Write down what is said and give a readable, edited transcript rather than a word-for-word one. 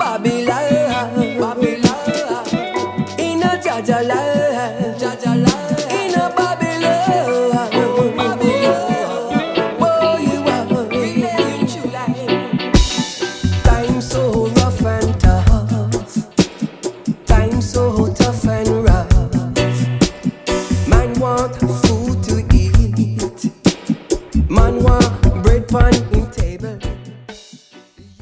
Babylon, Babylon, in a Jaja land, Jaja land, in a Babylon, Babylon. Whoa, you are feeling true like time so rough and tough, time so tough and rough. Man want